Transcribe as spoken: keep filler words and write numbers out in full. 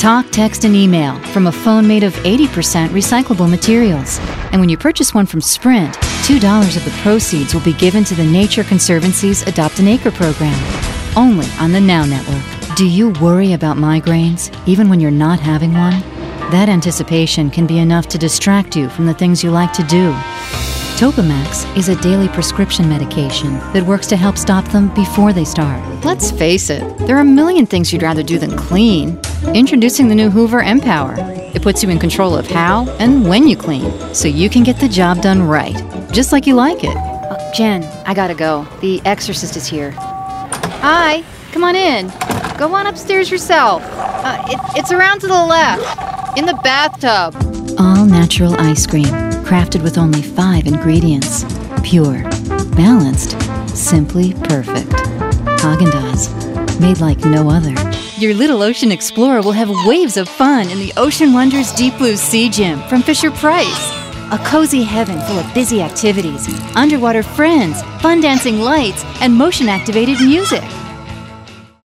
talk, text, and email from a phone made of eighty percent recyclable materials. And when you purchase one from Sprint, two dollars of the proceeds will be given to the Nature Conservancy's Adopt an Acre program. Only on the Now Network. Do you worry about migraines, even when you're not having one? That anticipation can be enough to distract you from the things you like to do. Topamax is a daily prescription medication that works to help stop them before they start. Let's face it, there are a million things you'd rather do than clean. Introducing the new Hoover Empower. It puts you in control of how and when you clean, so you can get the job done right, just like you like it. Uh, Jen, I gotta go. The exorcist is here. Hi, come on in. Go on upstairs yourself. Uh, it, it's around to the left, in the bathtub. All natural ice cream, crafted with only five ingredients. Pure, balanced, simply perfect. Haagen-Dazs, made like no other. Your little ocean explorer will have waves of fun in the Ocean Wonders Deep Blue Sea Gym from Fisher-Price. A cozy heaven full of busy activities, underwater friends, fun dancing lights, and motion-activated music.